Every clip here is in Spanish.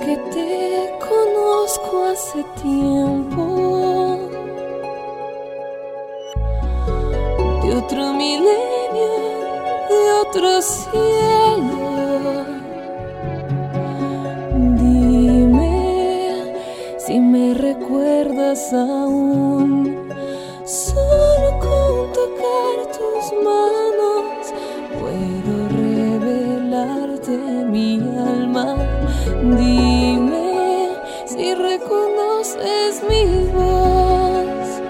que te conozco hace tiempo, de otro milenio, de otro cielo. Dime si me recuerdas aún. Solo con tocar tus manos puedo revelarte mi alma. Dime si reconoces mi voz.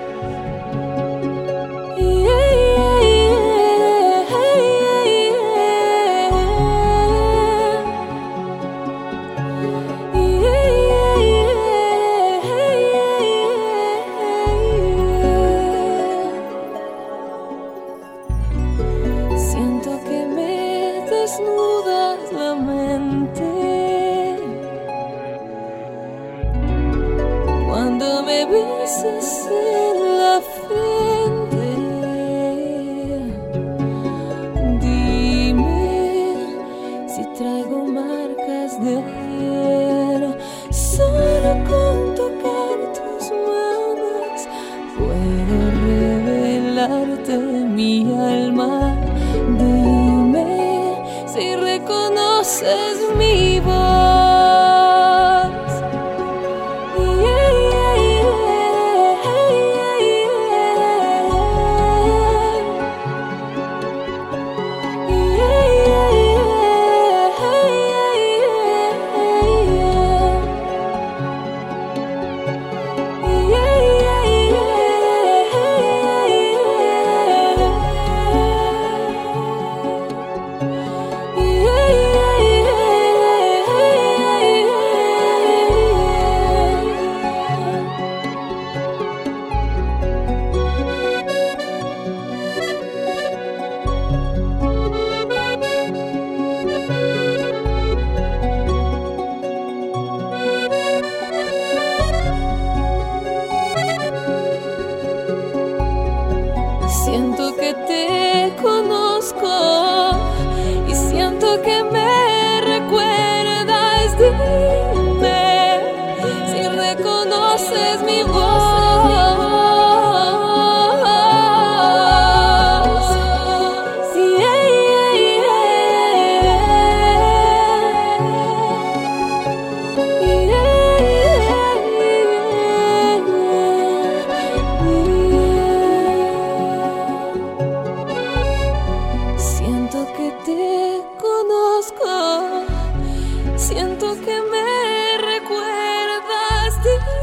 Siento que me desnudas la mente cuando me besas en la frente. Dime si traigo marcas de ayer. Solo con tocar tus manos puedo revelarte mi alma. Dime si reconoces mi voz. Siento que te conozco y siento que me recuerdas. Dime si reconoces mi voz. Siento que te conozco, siento que me recuerdas.